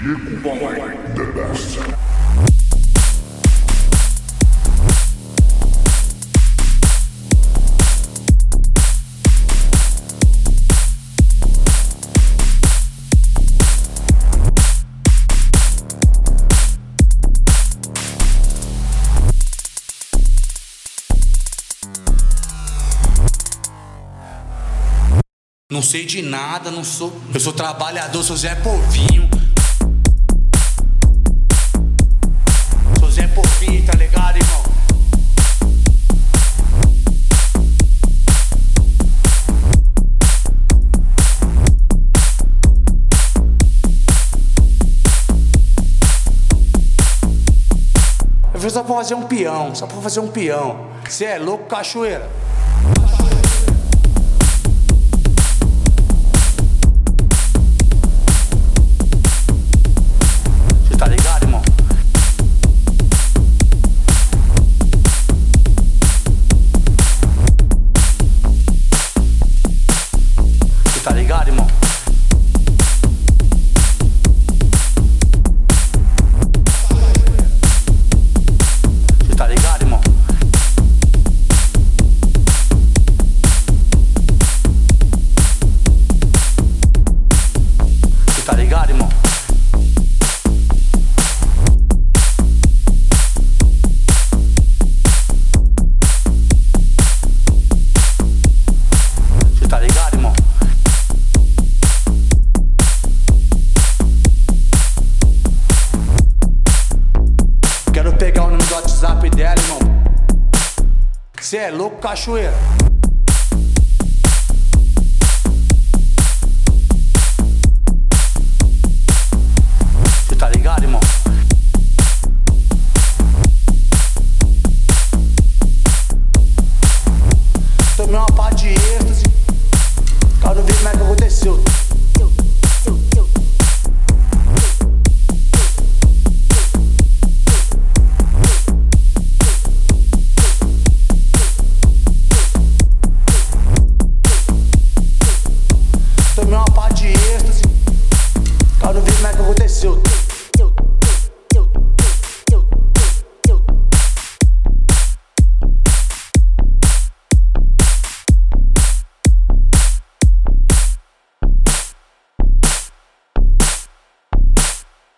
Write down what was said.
Diego Boy, the best. Não sei de nada, não sou. Eu sou trabalhador, sou Zé Povinho. Sou Zé Povinho, tá ligado, irmão? Eu fiz só pra fazer um peão, só pra fazer um peão. Cê é louco, cachoeira? Tá ligado, irmão? Você tá ligado, irmão? Você tá ligado, irmão? Você tá ligado, irmão? Tá ligado, irmão? Quero pegar o número do WhatsApp dela, irmão. Cê é louco, cachoeira?